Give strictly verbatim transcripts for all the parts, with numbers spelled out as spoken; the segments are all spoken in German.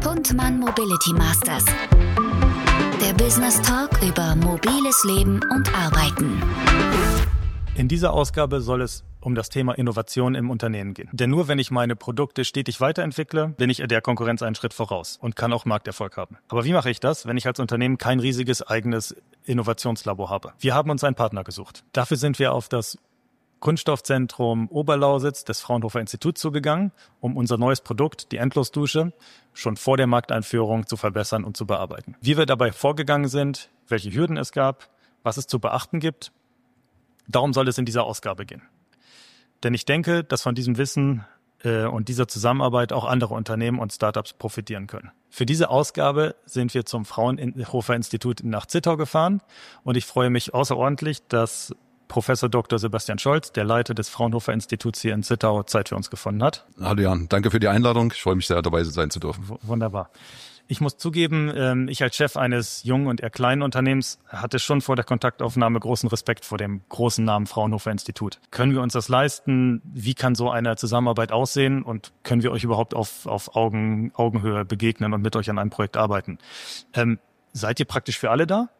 Gundmann Mobility Masters. Der Business Talk über mobiles Leben und Arbeiten. In dieser Ausgabe soll es um das Thema Innovation im Unternehmen gehen. Denn nur wenn ich meine Produkte stetig weiterentwickle, bin ich der Konkurrenz einen Schritt voraus und kann auch Markterfolg haben. Aber wie mache ich das, wenn ich als Unternehmen kein riesiges eigenes Innovationslabor habe? Wir haben uns einen Partner gesucht. Dafür sind wir auf das Kunststoffzentrum Oberlausitz des Fraunhofer Instituts zugegangen, um unser neues Produkt, die Endlosdusche, schon vor der Markteinführung zu verbessern und zu bearbeiten. Wie wir dabei vorgegangen sind, welche Hürden es gab, was es zu beachten gibt, darum soll es in dieser Ausgabe gehen. Denn ich denke, dass von diesem Wissen äh, und dieser Zusammenarbeit auch andere Unternehmen und Startups profitieren können. Für diese Ausgabe sind wir zum Fraunhofer Institut nach Zittau gefahren und ich freue mich außerordentlich, dass Professor Doktor Sebastian Scholz, der Leiter des Fraunhofer Instituts hier in Zittau, Zeit für uns gefunden hat. Hallo Jan, danke für die Einladung. Ich freue mich sehr, dabei sein zu dürfen. W- wunderbar. Ich muss zugeben, ich als Chef eines jungen und eher kleinen Unternehmens hatte schon vor der Kontaktaufnahme großen Respekt vor dem großen Namen Fraunhofer Institut. Können wir uns das leisten? Wie kann so eine Zusammenarbeit aussehen? Und können wir euch überhaupt auf, auf Augen, Augenhöhe begegnen und mit euch an einem Projekt arbeiten? Ähm, seid ihr praktisch für alle da?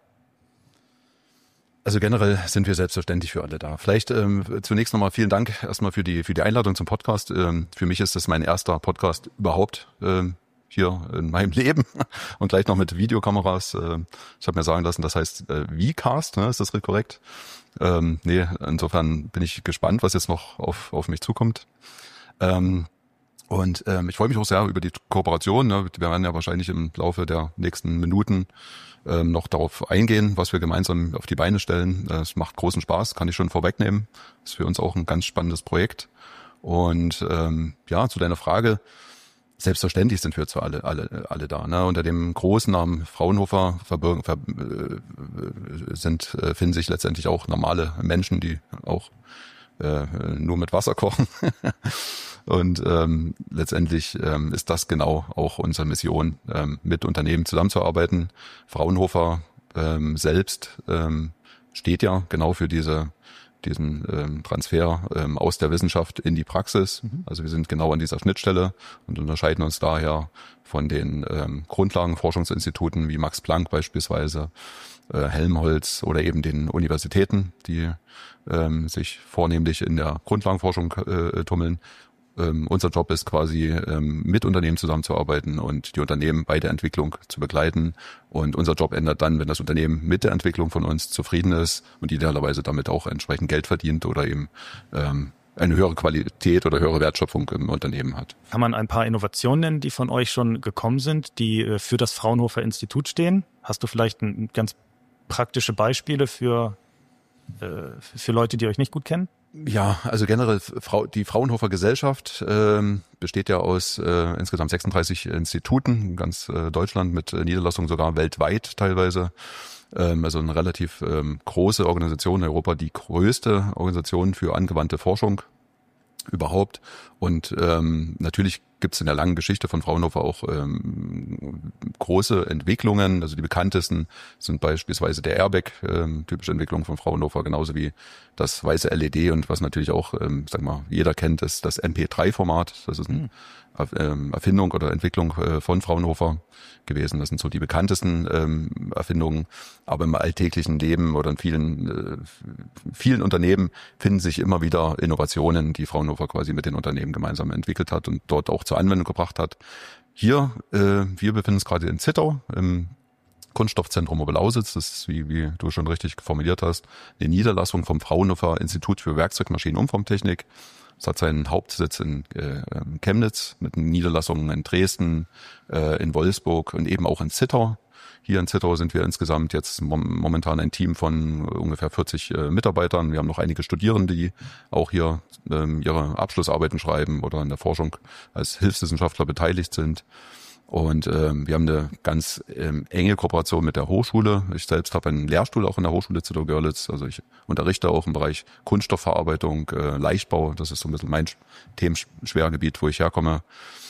Also generell sind wir selbstverständlich für alle da. Vielleicht ähm, zunächst nochmal vielen Dank erstmal für die für die Einladung zum Podcast. Ähm, für mich ist das mein erster Podcast überhaupt ähm, hier in meinem Leben und gleich noch mit Videokameras. Äh, ich habe mir sagen lassen, das heißt äh, Vcast, ne? Ist das korrekt? Ähm, nee, insofern bin ich gespannt, was jetzt noch auf auf mich zukommt. Ähm, Und ähm, ich freue mich auch sehr über die Kooperation. Ne? Wir werden ja wahrscheinlich im Laufe der nächsten Minuten ähm, noch darauf eingehen, was wir gemeinsam auf die Beine stellen. Es macht großen Spaß, kann ich schon vorwegnehmen. Das ist für uns auch ein ganz spannendes Projekt. Und ähm, ja, zu deiner Frage, selbstverständlich sind wir zu alle alle alle da. Ne? Unter dem großen Namen Fraunhofer verbirgen, ver, äh, sind äh, finden sich letztendlich auch normale Menschen, die auch äh, nur mit Wasser kochen. Und ähm, letztendlich ähm, ist das genau auch unsere Mission, ähm, mit Unternehmen zusammenzuarbeiten. Fraunhofer ähm, selbst ähm, steht ja genau für diese diesen ähm, Transfer ähm, aus der Wissenschaft in die Praxis. Mhm. Also wir sind genau an dieser Schnittstelle und unterscheiden uns daher von den ähm, Grundlagenforschungsinstituten wie Max Planck beispielsweise, äh, Helmholtz oder eben den Universitäten, die ähm, sich vornehmlich in der Grundlagenforschung äh, tummeln. Ähm, unser Job ist quasi, ähm, mit Unternehmen zusammenzuarbeiten und die Unternehmen bei der Entwicklung zu begleiten. Und unser Job ändert dann, wenn das Unternehmen mit der Entwicklung von uns zufrieden ist und idealerweise damit auch entsprechend Geld verdient oder eben ähm, eine höhere Qualität oder höhere Wertschöpfung im Unternehmen hat. Kann man ein paar Innovationen nennen, die von euch schon gekommen sind, die äh, für das Fraunhofer Institut stehen? Hast du vielleicht ein, ganz praktische Beispiele für, äh, für Leute, die euch nicht gut kennen? Ja, also generell die Fraunhofer Gesellschaft ähm, besteht ja aus äh, insgesamt sechsunddreißig Instituten in ganz äh, Deutschland mit äh, Niederlassungen sogar weltweit teilweise. Ähm, also eine relativ ähm, große Organisation in Europa, die größte Organisation für angewandte Forschung überhaupt. Und ähm, natürlich gibt es in der langen Geschichte von Fraunhofer auch ähm, große Entwicklungen. Also die bekanntesten sind beispielsweise der Airbag, ähm, typische Entwicklung von Fraunhofer, genauso wie das weiße L E D und was natürlich auch, ähm, sag mal, jeder kennt, ist das M P drei Format. Das ist eine ähm, Erfindung oder Entwicklung äh, von Fraunhofer gewesen. Das sind so die bekanntesten ähm, Erfindungen. Aber im alltäglichen Leben oder in vielen äh, vielen Unternehmen finden sich immer wieder Innovationen, die Fraunhofer quasi mit den Unternehmen gemeinsam entwickelt hat und dort auch zur Anwendung gebracht hat. Hier, äh, wir befinden uns gerade in Zittau im Kunststoffzentrum Oberlausitz. Das ist, wie, wie du schon richtig formuliert hast, eine Niederlassung vom Fraunhofer Institut für Werkzeugmaschinen- und Umformtechnik. Es hat seinen Hauptsitz in äh, Chemnitz mit Niederlassungen in Dresden, äh, in Wolfsburg und eben auch in Zittau. Hier in Zittau sind wir insgesamt jetzt momentan ein Team von ungefähr vierzig äh, Mitarbeitern. Wir haben noch einige Studierende, die auch hier ähm, ihre Abschlussarbeiten schreiben oder in der Forschung als Hilfswissenschaftler beteiligt sind. Und ähm, wir haben eine ganz ähm, enge Kooperation mit der Hochschule. Ich selbst habe einen Lehrstuhl auch in der Hochschule Zittau-Görlitz. Also ich unterrichte auch im Bereich Kunststoffverarbeitung, äh, Leichtbau. Das ist so ein bisschen mein Themenschwergebiet, wo ich herkomme.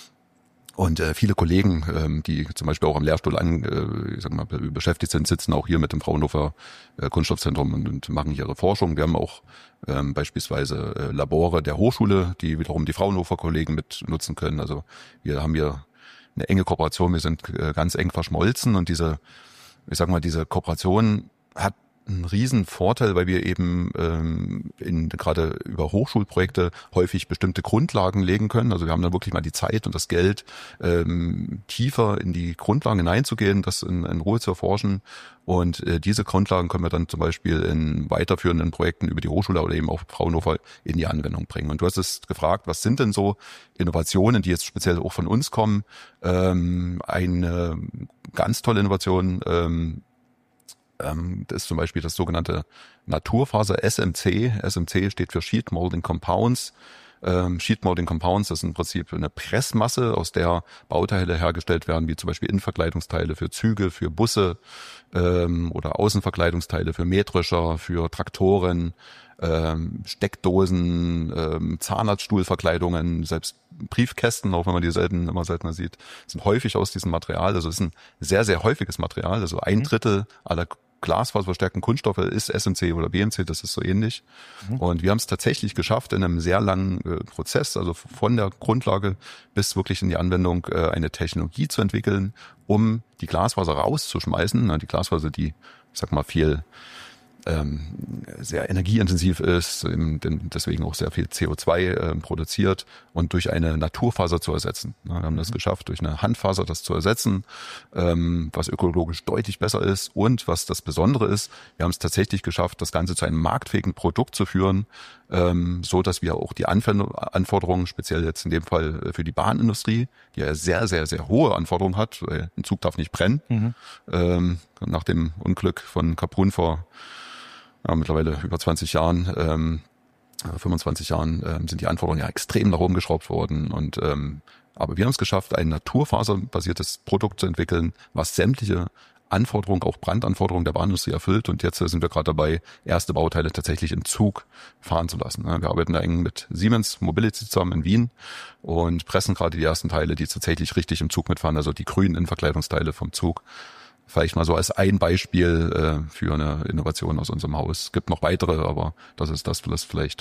Und äh, viele Kollegen, ähm, die zum Beispiel auch am Lehrstuhl an, äh, ich sag mal, beschäftigt sind, sitzen auch hier mit dem Fraunhofer äh, Kunststoffzentrum und, und machen ihre Forschung. Wir haben auch ähm, beispielsweise äh, Labore der Hochschule, die wiederum die Fraunhofer Kollegen mit nutzen können. Also wir haben hier eine enge Kooperation. Wir sind äh, ganz eng verschmolzen und diese, ich sag mal, diese Kooperation hat ein riesen Vorteil, weil wir eben ähm, in gerade über Hochschulprojekte häufig bestimmte Grundlagen legen können. Also wir haben da wirklich mal die Zeit und das Geld, ähm, tiefer in die Grundlagen hineinzugehen, das in, in Ruhe zu erforschen. Und äh, diese Grundlagen können wir dann zum Beispiel in weiterführenden Projekten über die Hochschule oder eben auch Fraunhofer in die Anwendung bringen. Und du hast es gefragt, was sind denn so Innovationen, die jetzt speziell auch von uns kommen? Ähm, eine ganz tolle Innovation, ähm, das ist zum Beispiel das sogenannte Naturfaser S M C. S M C steht für Sheet Molding Compounds. Ähm, Sheet Molding Compounds, das ist im Prinzip eine Pressmasse, aus der Bauteile hergestellt werden, wie zum Beispiel Innenverkleidungsteile für Züge, für Busse ähm, oder Außenverkleidungsteile für Mähdrescher, für Traktoren, ähm, Steckdosen, ähm, Zahnarztstuhlverkleidungen, selbst Briefkästen, auch wenn man die selten immer seltener sieht, sind häufig aus diesem Material. Also es ist ein sehr, sehr häufiges Material. Also ein Drittel aller glasfaserverstärkten Kunststoffe ist S M C oder B M C, das ist so ähnlich. Mhm. Und wir haben es tatsächlich geschafft, in einem sehr langen äh, Prozess, also von der Grundlage bis wirklich in die Anwendung, äh, eine Technologie zu entwickeln, um die Glasfaser rauszuschmeißen. Na, die Glasfaser, die, ich sag mal, viel ähm, sehr energieintensiv ist, eben deswegen auch sehr viel C O zwei äh, produziert und durch eine Naturfaser zu ersetzen. Wir haben das geschafft, durch eine Handfaser das zu ersetzen, ähm, was ökologisch deutlich besser ist und was das Besondere ist, wir haben es tatsächlich geschafft, das Ganze zu einem marktfähigen Produkt zu führen, ähm, so dass wir auch die Anforderungen, speziell jetzt in dem Fall für die Bahnindustrie, die ja sehr, sehr, sehr hohe Anforderungen hat, weil ein Zug darf nicht brennen, mhm. ähm, nach dem Unglück von Kaprun vor ja, mittlerweile über zwanzig Jahren, ähm, fünfundzwanzig Jahren ähm, sind die Anforderungen ja extrem nach oben geschraubt worden. Und ähm, aber wir haben es geschafft, ein naturfaserbasiertes Produkt zu entwickeln, was sämtliche Anforderungen, auch Brandanforderungen der Bahnindustrie erfüllt. Und jetzt sind wir gerade dabei, erste Bauteile tatsächlich im Zug fahren zu lassen. Wir arbeiten da eng mit Siemens Mobility zusammen in Wien und pressen gerade die ersten Teile, die tatsächlich richtig im Zug mitfahren, also die grünen Innenverkleidungsteile vom Zug. Vielleicht mal so als ein Beispiel äh, für eine Innovation aus unserem Haus. Es gibt noch weitere, aber das ist das, was vielleicht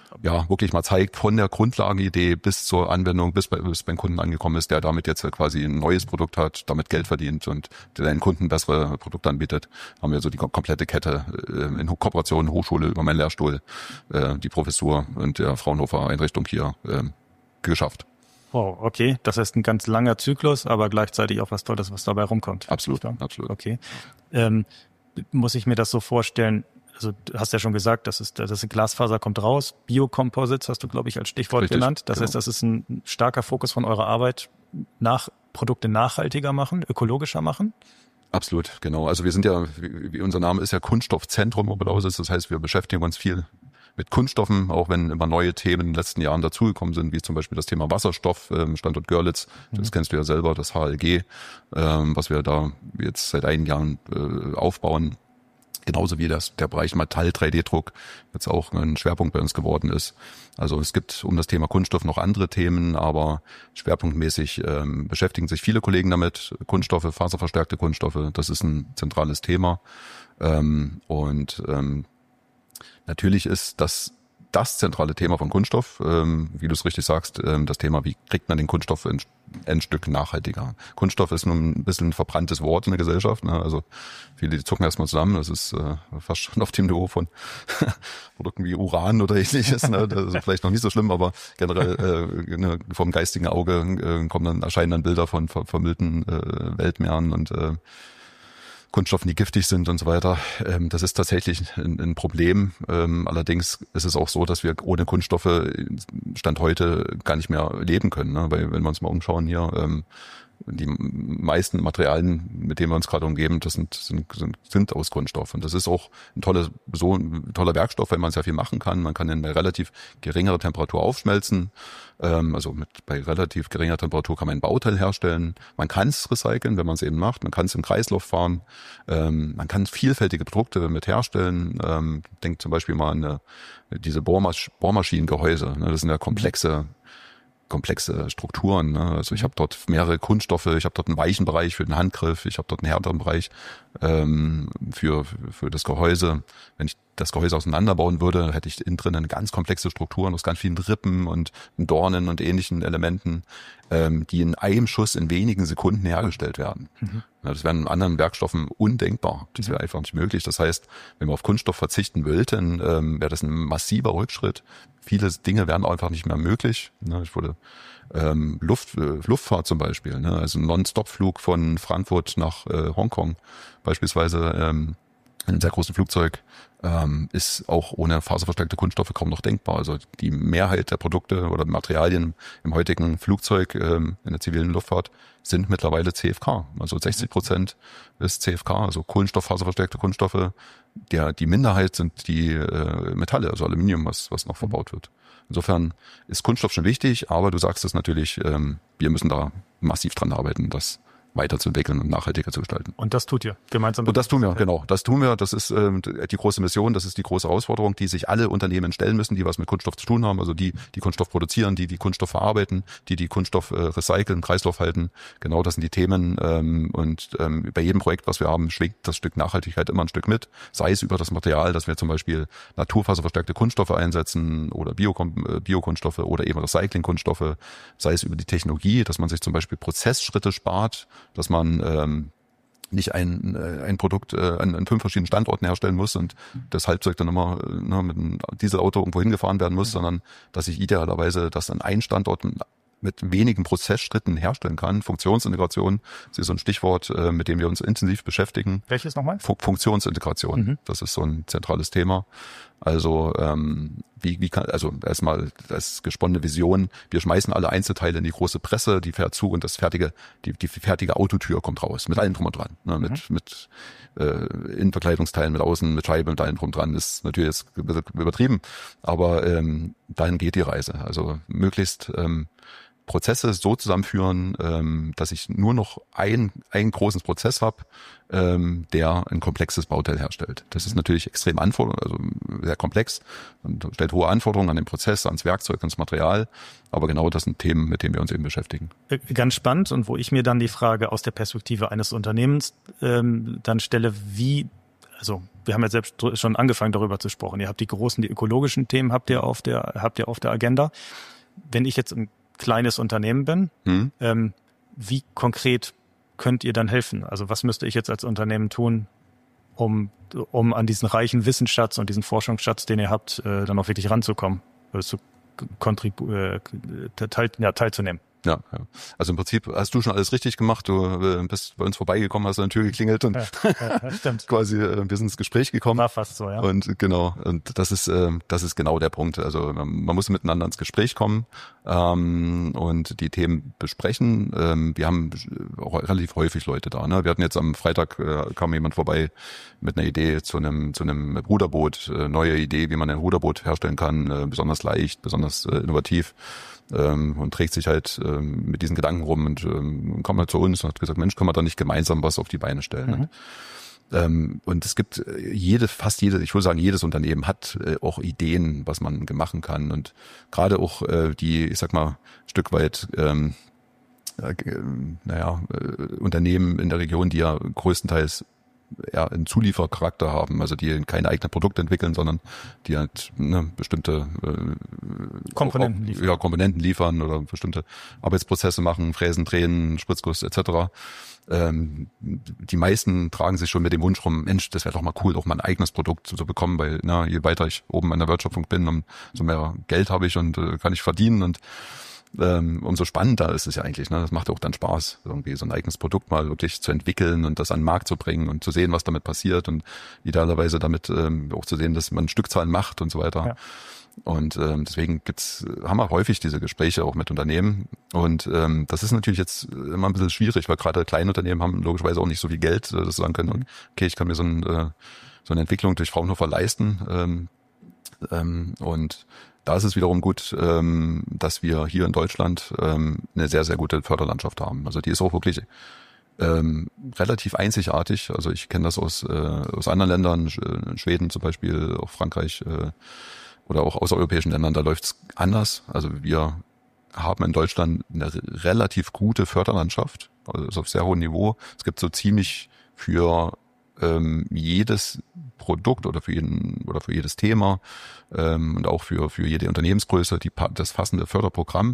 ja wirklich mal zeigt, von der Grundlagenidee bis zur Anwendung, bis, bei, bis beim Kunden angekommen ist, der damit jetzt quasi ein neues Produkt hat, damit Geld verdient und der seinen Kunden bessere Produkte anbietet. Haben wir so die komplette Kette äh, in Kooperation Hochschule über meinen Lehrstuhl, äh, die Professur und der Fraunhofer Einrichtung hier äh, geschafft. Wow, okay. Das heißt ein ganz langer Zyklus, aber gleichzeitig auch was Tolles, was dabei rumkommt. Absolut, absolut. Okay. Ähm, muss ich mir das so vorstellen, also du hast ja schon gesagt, das ist, das ist Glasfaser kommt raus, Biocomposites hast du, glaube ich, als Stichwort Richtig, genannt. Das genau. heißt, das ist ein starker Fokus von eurer Arbeit, nach Produkte nachhaltiger machen, ökologischer machen? Absolut, genau. Also wir sind ja, wie, wie unser Name ist ja Kunststoffzentrum Oberlausitz. Das heißt, wir beschäftigen uns viel mit Kunststoffen, auch wenn immer neue Themen in den letzten Jahren dazugekommen sind, wie zum Beispiel das Thema Wasserstoff, ähm, Standort Görlitz, das mhm. kennst du ja selber, das H L G, ähm, was wir da jetzt seit einigen Jahren äh, aufbauen. Genauso wie das, der Bereich Metall drei D Druck jetzt auch ein Schwerpunkt bei uns geworden ist. Also es gibt um das Thema Kunststoff noch andere Themen, aber schwerpunktmäßig ähm, beschäftigen sich viele Kollegen damit. Kunststoffe, faserverstärkte Kunststoffe, das ist ein zentrales Thema. Ähm, und ähm, natürlich ist das das zentrale Thema von Kunststoff, ähm, wie du es richtig sagst, ähm, das Thema, wie kriegt man den Kunststoff ein, ein Stück nachhaltiger. Kunststoff ist nun ein bisschen ein verbranntes Wort in der Gesellschaft, ne? Also viele die zucken erstmal zusammen, das ist äh, fast schon auf dem Niveau von Produkten wie Uran oder ähnliches, ne? Das ist vielleicht noch nicht so schlimm, aber generell äh, ne, vom geistigen Auge äh, kommen dann, erscheinen dann Bilder von ver vermüllten äh, Weltmeeren und äh, Kunststoffen, die giftig sind und so weiter. Das ist tatsächlich ein, ein Problem. Allerdings ist es auch so, dass wir ohne Kunststoffe Stand heute gar nicht mehr leben können, ne? Weil wenn wir uns mal umschauen hier, die meisten Materialien, mit denen wir uns gerade umgeben, das sind, sind, sind aus Kunststoff. Und das ist auch ein toller, so ein toller Werkstoff, weil man sehr viel machen kann. Man kann ihn bei relativ geringerer Temperatur aufschmelzen. Also mit, bei relativ geringer Temperatur kann man ein Bauteil herstellen. Man kann es recyceln, wenn man es eben macht. Man kann es im Kreislauf fahren. Man kann vielfältige Produkte mit herstellen. Denkt zum Beispiel mal an eine, diese Bohrmasch- Bohrmaschinengehäuse. Das sind ja komplexe komplexe Strukturen. Ne? Also ich habe dort mehrere Kunststoffe, ich habe dort einen weichen Bereich für den Handgriff, ich habe dort einen härteren Bereich ähm, für für das Gehäuse. Wenn ich das Gehäuse auseinanderbauen würde, hätte ich innen drin eine ganz komplexe Strukturen aus ganz vielen Rippen und Dornen und ähnlichen Elementen, ähm, die in einem Schuss in wenigen Sekunden hergestellt werden. Mhm. Ja, das wäre in anderen Werkstoffen undenkbar. Das wäre einfach nicht möglich. Das heißt, wenn wir auf Kunststoff verzichten wollten, ähm, wäre das ein massiver Rückschritt. Viele Dinge wären einfach nicht mehr möglich. Ne, ich wurde ähm, Luft, äh, Luftfahrt zum Beispiel, ne, also ein Non-Stop-Flug von Frankfurt nach äh, Hongkong beispielsweise, ähm, in einem sehr großen Flugzeug, ähm, ist auch ohne faserverstärkte Kunststoffe kaum noch denkbar. Also die Mehrheit der Produkte oder Materialien im heutigen Flugzeug, ähm, in der zivilen Luftfahrt, sind mittlerweile C F K. Also sechzig Prozent ist C F K, also Kohlenstoff, faserverstärkte Kunststoffe. Der, die Minderheit sind die äh, Metalle, also Aluminium, was, was noch verbaut wird. Insofern ist Kunststoff schon wichtig, aber du sagst es natürlich, ähm, wir müssen da massiv dran arbeiten, das weiterzuentwickeln und nachhaltiger zu gestalten. Und das tut ihr gemeinsam mit Und das tun wir, genau. Das tun wir. Das ist ähm, die große Mission, das ist die große Herausforderung, die sich alle Unternehmen stellen müssen, die was mit Kunststoff zu tun haben. Also die, die Kunststoff produzieren, die die Kunststoff verarbeiten, die die Kunststoff äh, recyceln, Kreislauf halten. Genau, das sind die Themen. Ähm, und ähm, bei jedem Projekt, was wir haben, schwingt das Stück Nachhaltigkeit immer ein Stück mit. Sei es über das Material, dass wir zum Beispiel naturfaserverstärkte Kunststoffe einsetzen oder Bio, äh, Biokunststoffe oder eben Recyclingkunststoffe. Sei es über die Technologie, dass man sich zum Beispiel Prozessschritte spart, dass man ähm, nicht ein, ein Produkt äh, an, an fünf verschiedenen Standorten herstellen muss und das Halbzeug dann immer äh, mit einem Dieselauto irgendwo hingefahren werden muss, sondern dass ich idealerweise das an einen Standort mit wenigen Prozessschritten herstellen kann. Funktionsintegration, das ist so ein Stichwort, äh, mit dem wir uns intensiv beschäftigen. Welches nochmal? Fu- Funktionsintegration, mhm. Das ist so ein zentrales Thema. Also ähm, wie, wie kann, also erstmal das gesponnene Vision, wir schmeißen alle Einzelteile in die große Presse, die fährt zu und das fertige, die, die fertige Autotür kommt raus, mit allem drum und dran. Ne, mit mhm. mit äh, Innenverkleidungsteilen, mit Außen, mit Scheibe, mit allem drum und dran. Das ist natürlich jetzt übertrieben, aber ähm, dahin geht die Reise. Also möglichst ähm, Prozesse so zusammenführen, ähm, dass ich nur noch ein, einen großen Prozess habe, ähm, der ein komplexes Bauteil herstellt. Das ist natürlich extrem anfordernd, also sehr komplex und stellt hohe Anforderungen an den Prozess, ans Werkzeug, ans Material. Aber genau das sind Themen, mit denen wir uns eben beschäftigen. Ganz spannend und wo ich mir dann die Frage aus der Perspektive eines Unternehmens ähm, dann stelle, wie Also wir haben ja selbst schon angefangen darüber zu sprechen. Ihr habt die großen, die ökologischen Themen habt ihr auf der habt ihr auf der Agenda. Wenn ich jetzt ein kleines Unternehmen bin, mhm. ähm, wie konkret könnt ihr dann helfen? Also was müsste ich jetzt als Unternehmen tun, um um an diesen reichen Wissensschatz und diesen Forschungsschatz, den ihr habt, äh, dann auch wirklich ranzukommen, äh, zu kontribu- äh, teil, ja, teilzunehmen? Ja, ja, also im Prinzip hast du schon alles richtig gemacht. Du äh, bist bei uns vorbeigekommen, hast an der Tür geklingelt und ja, ja, stimmt. quasi äh, wir sind ins Gespräch gekommen. War fast so, ja. Und genau, und das ist äh, das ist genau der Punkt. Also man muss miteinander ins Gespräch kommen ähm, und die Themen besprechen. Ähm, wir haben relativ häufig Leute da. Ne? Wir hatten jetzt am Freitag äh, kam jemand vorbei mit einer Idee zu einem zu einem Ruderboot, äh, neue Idee, wie man ein Ruderboot herstellen kann, äh, besonders leicht, besonders äh, innovativ. Ähm, und trägt sich halt ähm, mit diesen Gedanken rum und ähm, kam halt zu uns und hat gesagt, Mensch, können wir da nicht gemeinsam was auf die Beine stellen? Mhm. Ähm, und es gibt jede, fast jede, ich würde sagen, jedes Unternehmen hat äh, auch Ideen, was man machen kann und gerade auch äh, die, ich sag mal, ein Stück weit ähm, äh, naja, äh, Unternehmen in der Region, die ja größtenteils ja, einen Zuliefercharakter haben, also die kein eigenes Produkt entwickeln, sondern die halt ne, bestimmte äh, Komponenten, liefern. Ja, Komponenten liefern oder bestimmte Arbeitsprozesse machen, Fräsen, Drehen, Spritzguss et cetera. Ähm, die meisten tragen sich schon mit dem Wunsch rum, Mensch, das wäre doch mal cool, auch mal ein eigenes Produkt zu bekommen, weil na, je weiter ich oben in der Wertschöpfung bin, umso mehr Geld habe ich und äh, kann ich verdienen und Ähm, umso spannender ist es ja eigentlich. Ne? Das macht auch dann Spaß, irgendwie so ein eigenes Produkt mal wirklich zu entwickeln und das an den Markt zu bringen und zu sehen, was damit passiert und idealerweise damit ähm, auch zu sehen, dass man Stückzahlen macht und so weiter. Ja. Und ähm, deswegen gibt's, haben wir häufig diese Gespräche auch mit Unternehmen und ähm, das ist natürlich jetzt immer ein bisschen schwierig, weil gerade kleine Unternehmen haben logischerweise auch nicht so viel Geld, äh, dass sie sagen können, mhm. okay, ich kann mir so, ein, äh, so eine Entwicklung durch Fraunhofer leisten ähm, ähm, und da ist es wiederum gut, ähm, dass wir hier in Deutschland ähm, eine sehr, sehr gute Förderlandschaft haben. Also die ist auch wirklich ähm, relativ einzigartig. Also ich kenne das aus, äh, aus anderen Ländern, Schweden zum Beispiel, auch Frankreich äh, oder auch außereuropäischen Ländern, da läuft's anders. Also wir haben in Deutschland eine relativ gute Förderlandschaft, also auf sehr hohem Niveau. Es gibt so ziemlich für ähm, jedes Produkt oder für jeden oder für jedes Thema ähm, und auch für für jede Unternehmensgröße die das passende Förderprogramm.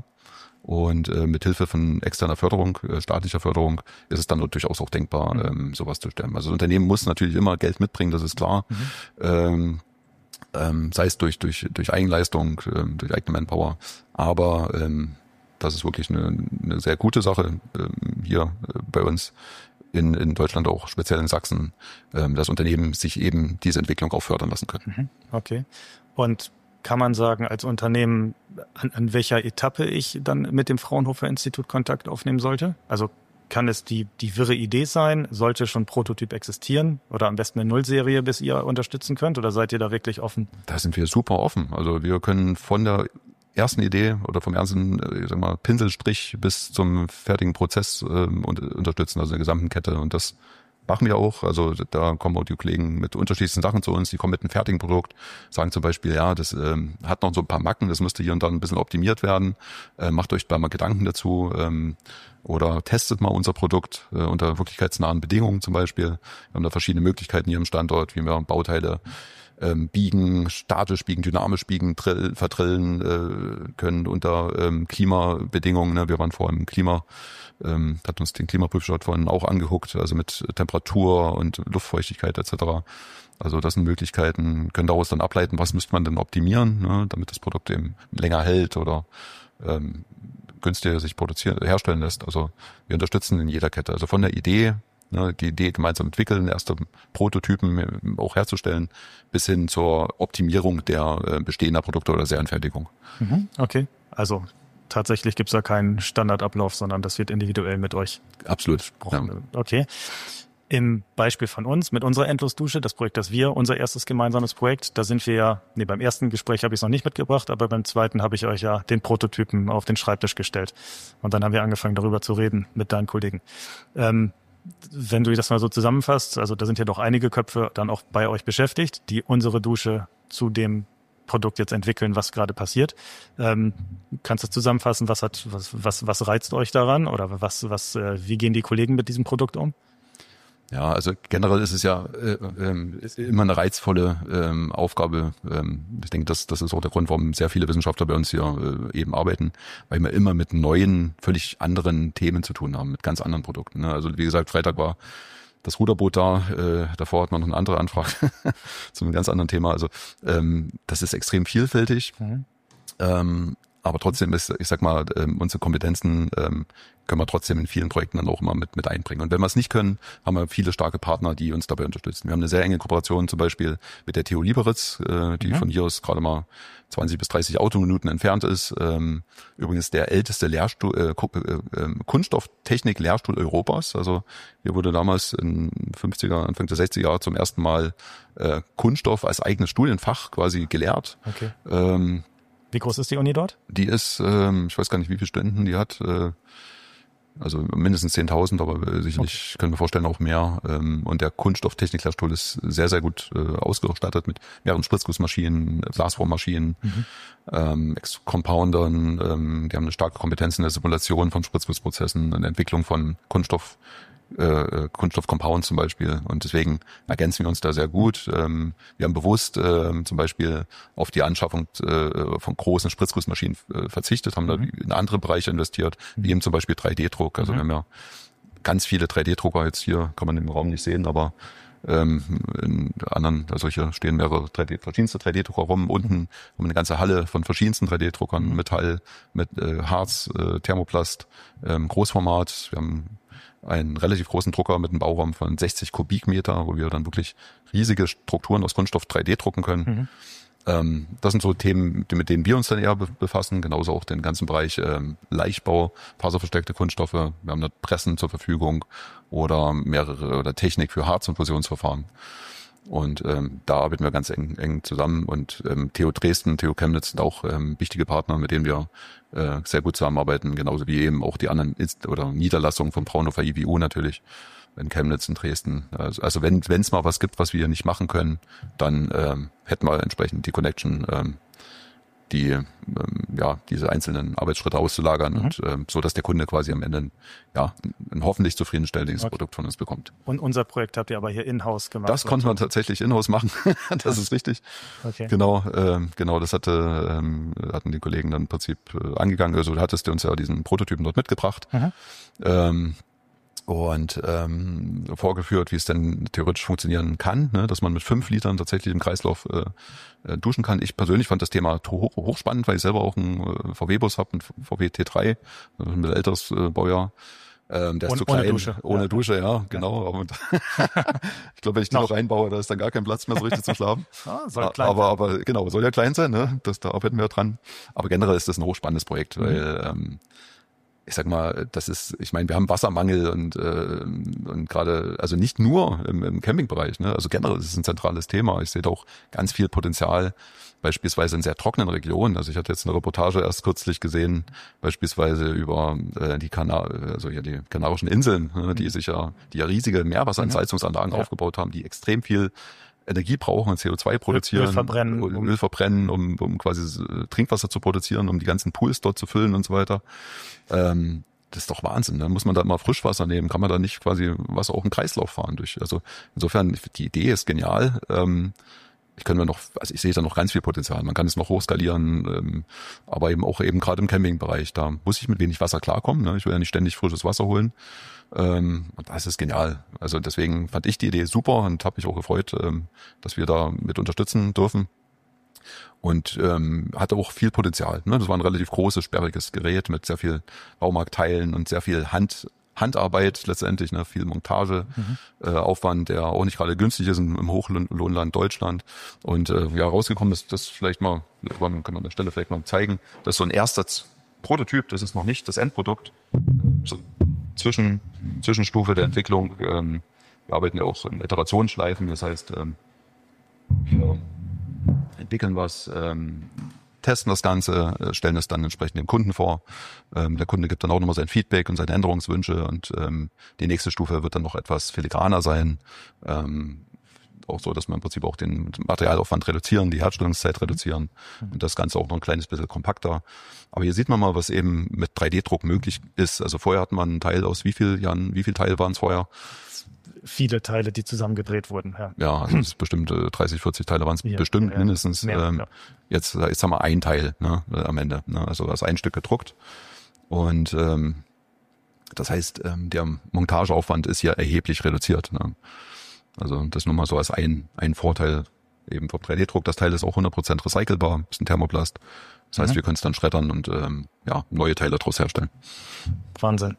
Und äh, mit Hilfe von externer Förderung, äh, staatlicher Förderung, ist es dann durchaus auch denkbar, mhm. ähm, sowas zu stemmen. Also das Unternehmen muss natürlich immer Geld mitbringen, das ist klar. Mhm. Ähm, ähm, sei es durch durch durch Eigenleistung, ähm, durch eigene Manpower. Aber ähm, das ist wirklich eine, eine sehr gute Sache ähm, hier äh, bei uns in in Deutschland, auch speziell in Sachsen, ähm, dass Unternehmen sich eben diese Entwicklung auch fördern lassen können. Mhm. Okay. Und kann man sagen, als Unternehmen, an, an welcher Etappe ich dann mit dem Fraunhofer Institut Kontakt aufnehmen sollte? Also kann es die, die wirre Idee sein? Sollte schon Prototyp existieren? Oder am besten eine Nullserie, bis ihr unterstützen könnt? Oder seid ihr da wirklich offen? Da sind wir super offen. Also wir können von der ersten Idee oder vom ersten, ich sag mal, Pinselstrich bis zum fertigen Prozess äh, unterstützen, also der gesamten Kette. Und das machen wir auch. Also da kommen auch die Kollegen mit unterschiedlichsten Sachen zu uns, die kommen mit einem fertigen Produkt, sagen zum Beispiel, ja, das ähm, hat noch so ein paar Macken, das müsste hier und da ein bisschen optimiert werden. Äh, macht euch da mal Gedanken dazu ähm, oder testet mal unser Produkt äh, unter wirklichkeitsnahen Bedingungen zum Beispiel. Wir haben da verschiedene Möglichkeiten hier im Standort, wie wir Bauteile ähm, biegen, statisch biegen, dynamisch biegen, drill, verdrillen äh, können unter ähm, Klimabedingungen. Ne? Wir waren vorhin im Klima, ähm, hat uns den Klimaprüfstand vorhin auch angeguckt, also mit Temperatur und Luftfeuchtigkeit et cetera. Also das sind Möglichkeiten, können daraus dann ableiten, was müsste man denn optimieren, ne? Damit das Produkt eben länger hält oder ähm, günstiger sich produzieren, herstellen lässt. Also wir unterstützen in jeder Kette, also von der Idee, ne, die Idee gemeinsam entwickeln, erste Prototypen auch herzustellen, bis hin zur Optimierung der äh, bestehender Produkte oder Serienfertigung. Mhm, okay, also tatsächlich gibt es da keinen Standardablauf, sondern das wird individuell mit euch Absolut. besprochen. Ja. Okay. Im Beispiel von uns, mit unserer Endlosdusche, das Projekt, das wir, unser erstes gemeinsames Projekt, da sind wir ja, nee, beim ersten Gespräch habe ich es noch nicht mitgebracht, aber beim zweiten habe ich euch ja den Prototypen auf den Schreibtisch gestellt. Und dann haben wir angefangen, darüber zu reden mit deinen Kollegen. Ähm, wenn du das mal so zusammenfasst, also da sind ja doch einige Köpfe dann auch bei euch beschäftigt, die unsere Dusche zu dem Produkt jetzt entwickeln, was gerade passiert. Ähm, kannst du zusammenfassen, was hat, was, was, was reizt euch daran oder was, was, äh, wie gehen die Kollegen mit diesem Produkt um? Ja, also generell ist es ja äh, ähm, ist immer eine reizvolle ähm, Aufgabe. Ähm, ich denke, das, das ist auch der Grund, warum sehr viele Wissenschaftler bei uns hier äh, eben arbeiten, weil wir immer mit neuen, völlig anderen Themen zu tun haben, mit ganz anderen Produkten. Ne? Also wie gesagt, Freitag war das Ruderboot da, äh, davor hat man noch eine andere Anfrage zu einem ganz anderen Thema. Also ähm, das ist extrem vielfältig, mhm. ähm, aber trotzdem ist, ich sag mal, ähm, unsere Kompetenzen ähm, können wir trotzdem in vielen Projekten dann auch immer mit mit einbringen. Und wenn wir es nicht können, haben wir viele starke Partner, die uns dabei unterstützen. Wir haben eine sehr enge Kooperation zum Beispiel mit der T U Liberec, äh, die mhm. von hier aus gerade mal zwanzig bis dreißig Autominuten entfernt ist. Ähm, übrigens der älteste Lehrstuhl, äh, äh, Kunststofftechnik-Lehrstuhl Europas. Also hier wurde damals in fünfziger, Anfang der sechziger Jahre zum ersten Mal äh, Kunststoff als eigenes Studienfach quasi gelehrt. Okay. Ähm, Wie groß ist die Uni dort? Die ist, ähm, ich weiß gar nicht, wie viele Studenten die hat, äh, also mindestens zehntausend, aber sicherlich okay. können wir vorstellen auch mehr. Ähm, und der Kunststofftechnik-Lehrstuhl ist sehr, sehr gut äh, ausgestattet mit mehreren Spritzgussmaschinen, Glasformmaschinen, mhm. ähm, Compoundern. Ähm, die haben eine starke Kompetenz in der Simulation von Spritzgussprozessen, in der Entwicklung von Kunststoff. Äh, Kunststoff-Compounds zum Beispiel, und deswegen ergänzen wir uns da sehr gut. Ähm, wir haben bewusst äh, zum Beispiel auf die Anschaffung äh, von großen Spritzgussmaschinen äh, verzichtet, haben mhm. da in andere Bereiche investiert, wie eben zum Beispiel drei D Druck. Also mhm. wir haben ja ganz viele drei D Drucker jetzt hier, kann man im Raum nicht sehen, aber ähm, in anderen, also hier stehen mehrere drei D, verschiedenste drei D Drucker rum. Unten haben wir eine ganze Halle von verschiedensten drei D Druckern, mhm. Metall, mit äh, Harz, äh, Thermoplast, ähm, Großformat. Wir haben einen relativ großen Drucker mit einem Bauraum von sechzig Kubikmeter, wo wir dann wirklich riesige Strukturen aus Kunststoff drei D drucken können. Mhm. Ähm, das sind so Themen, mit denen wir uns dann eher befassen. Genauso auch den ganzen Bereich ähm, Leichtbau, faserverstärkte Kunststoffe. Wir haben da Pressen zur Verfügung oder mehrere oder Technik für Harz- und Fusionsverfahren. Und ähm, da arbeiten wir ganz eng, eng zusammen. Und ähm, T U Dresden, T U Chemnitz sind auch ähm, wichtige Partner, mit denen wir äh, sehr gut zusammenarbeiten. Genauso wie eben auch die anderen Inst- oder Niederlassungen vom Fraunhofer I W U natürlich, in Chemnitz, in Dresden. Also, also wenn es mal was gibt, was wir nicht machen können, dann ähm, hätten wir entsprechend die Connection ähm, die ähm, ja diese einzelnen Arbeitsschritte auszulagern mhm. und ähm, so, dass der Kunde quasi am Ende ja ein hoffentlich zufriedenstellendes okay. Produkt von uns bekommt. Und unser Projekt habt ihr aber hier in-house gemacht? Das konnte man tatsächlich in-house machen. Das ist richtig. Okay. Genau, ähm, genau. Das hatte ähm, hatten die Kollegen dann im Prinzip äh, angegangen. Also du hattest uns ja diesen Prototypen dort mitgebracht. Mhm. Ähm, und ähm, vorgeführt, wie es denn theoretisch funktionieren kann, ne, dass man mit fünf Litern tatsächlich im Kreislauf äh, äh, duschen kann. Ich persönlich fand das Thema hoch, hochspannend, weil ich selber auch einen äh, V W-Bus habe, einen V W T drei, also ein älteres äh, Baujahr. Ähm, der ist ohne, zu klein. Ohne Dusche. Ohne ja. Dusche, ja, genau. Und ich glaube, wenn ich die noch. noch reinbaue, da ist dann gar kein Platz mehr so richtig zum Schlafen. Ah, soll klein aber, aber genau, soll ja klein sein, ne? Das, da arbeiten wir dran. Aber generell ist das ein hochspannendes Projekt, mhm. weil ähm, ich sag mal, das ist, ich meine, wir haben Wassermangel und äh, und gerade, also nicht nur im, im Campingbereich, ne? Also generell ist es ein zentrales Thema. Ich sehe da auch ganz viel Potenzial, beispielsweise in sehr trockenen Regionen. Also ich hatte jetzt eine Reportage erst kürzlich gesehen, beispielsweise über äh, die Kana also hier die Kanarischen Inseln, ne? Die sich ja, die ja riesige Meerwasserentsalzungsanlagen ja. aufgebaut haben, die extrem viel Energie brauchen, C O zwei produzieren, Öl verbrennen, um, Öl verbrennen, um, um quasi Trinkwasser zu produzieren, um die ganzen Pools dort zu füllen und so weiter. Ähm, das ist doch Wahnsinn. Da muss man da immer Frischwasser nehmen, kann man da nicht quasi Wasser auch im Kreislauf fahren durch. Also insofern, die Idee ist genial. Ähm, ich kann mir noch, also ich sehe da noch ganz viel Potenzial. Man kann es noch hochskalieren, ähm, aber eben auch eben gerade im Campingbereich. Da muss ich mit wenig Wasser klarkommen. Ne? Ich will ja nicht ständig frisches Wasser holen. Ähm, und das ist genial. Also deswegen fand ich die Idee super und habe mich auch gefreut, ähm, dass wir da mit unterstützen dürfen. Und ähm, hatte auch viel Potenzial. Ne? Das war ein relativ großes, sperriges Gerät mit sehr viel Baumarktteilen und sehr viel Hand Handarbeit letztendlich, ne, viel Montage, mhm. äh, Aufwand, der auch nicht gerade günstig ist im, im Hochlohnland Deutschland. Und äh, ja, rausgekommen ist das vielleicht mal, man kann an der Stelle vielleicht mal zeigen, das ist so ein erster Prototyp, das ist noch nicht das Endprodukt. So zwischen Zwischenstufe der Entwicklung. Ähm, wir arbeiten ja auch in Iterationsschleifen, das heißt, ähm, wir entwickeln was, ähm, testen das Ganze, stellen es dann entsprechend dem Kunden vor. Ähm, der Kunde gibt dann auch nochmal sein Feedback und seine Änderungswünsche und ähm, die nächste Stufe wird dann noch etwas filigraner sein. Ähm, auch so, dass wir im Prinzip auch den Materialaufwand reduzieren, die Herstellungszeit reduzieren und das Ganze auch noch ein kleines bisschen kompakter. Aber hier sieht man mal, was eben mit drei D Druck möglich ist. Also vorher hat man einen Teil aus wie viel, Jan, wie viele Teile waren es vorher? Viele Teile, die zusammengedreht wurden. Ja, ja also es ist bestimmt dreißig, vierzig Teile waren es ja, bestimmt ja, mindestens. Mehr, ähm, ja. Jetzt, jetzt haben wir ein Teil ne, am Ende. Ne, also da ist ein Stück gedruckt. Und ähm, das heißt, ähm, der Montageaufwand ist hier erheblich reduziert. Ne? Also das nur mal so als ein, ein Vorteil eben vom drei D Druck. Das Teil ist auch hundert Prozent recycelbar, ist ein Thermoplast. Das heißt, mhm. wir können es dann schreddern und ähm, ja neue Teile daraus herstellen. Wahnsinn.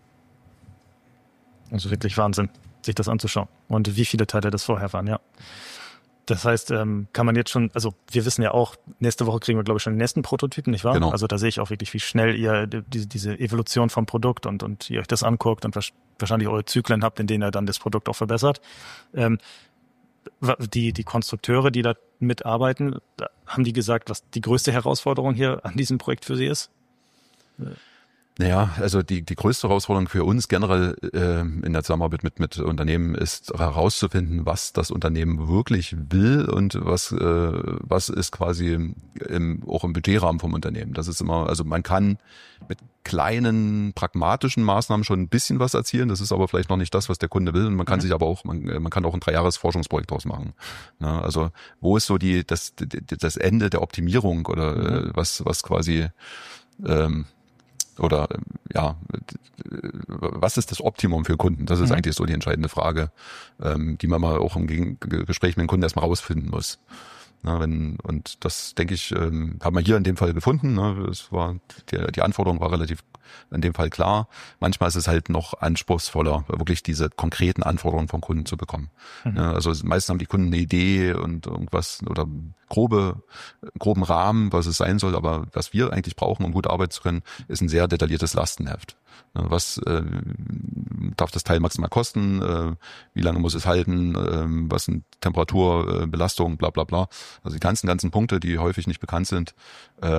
Also wirklich Wahnsinn, sich das anzuschauen. Und wie viele Teile das vorher waren, ja. Das heißt, ähm, kann man jetzt schon, also wir wissen ja auch, nächste Woche kriegen wir, glaube ich, schon den nächsten Prototypen, nicht wahr? Genau. Also da sehe ich auch wirklich, wie schnell ihr diese, diese Evolution vom Produkt und, und ihr euch das anguckt und wahrscheinlich eure Zyklen habt, in denen ihr dann das Produkt auch verbessert. Ähm, die, die Konstrukteure, die da mitarbeiten, da haben die gesagt, was die größte Herausforderung hier an diesem Projekt für sie ist? Naja, also die die größte Herausforderung für uns generell äh, in der Zusammenarbeit mit mit Unternehmen ist herauszufinden, was das Unternehmen wirklich will und was äh, was ist quasi im, auch im Budgetrahmen vom Unternehmen. Das ist immer, also man kann mit kleinen pragmatischen Maßnahmen schon ein bisschen was erzielen. Das ist aber vielleicht noch nicht das, was der Kunde will. Und man kann mhm. sich aber auch, man, man kann auch ein Dreijahres-Forschungsprojekt draus machen. Ja, also wo ist so die das das Ende der Optimierung oder mhm. äh, was was quasi ähm, oder ja, was ist das Optimum für Kunden? Das ist mhm. eigentlich so die entscheidende Frage, ähm, die man mal auch im Geg- Gespräch mit dem Kunden erstmal rausfinden muss. Na, wenn, und das, denke ich, ähm, haben wir hier in dem Fall gefunden. Ne? Es war, die, die Anforderung war relativ in dem Fall klar. Manchmal ist es halt noch anspruchsvoller, wirklich diese konkreten Anforderungen vom Kunden zu bekommen. Mhm. Ja, also meistens haben die Kunden eine Idee und irgendwas oder grobe, groben Rahmen, was es sein soll. Aber was wir eigentlich brauchen, um gut arbeiten zu können, ist ein sehr detailliertes Lastenheft. Was äh, darf das Teil maximal kosten? Äh, wie lange muss es halten? Äh, was sind Temperatur, äh, Belastung, bla bla bla. Also die ganzen, ganzen Punkte, die häufig nicht bekannt sind, ähm,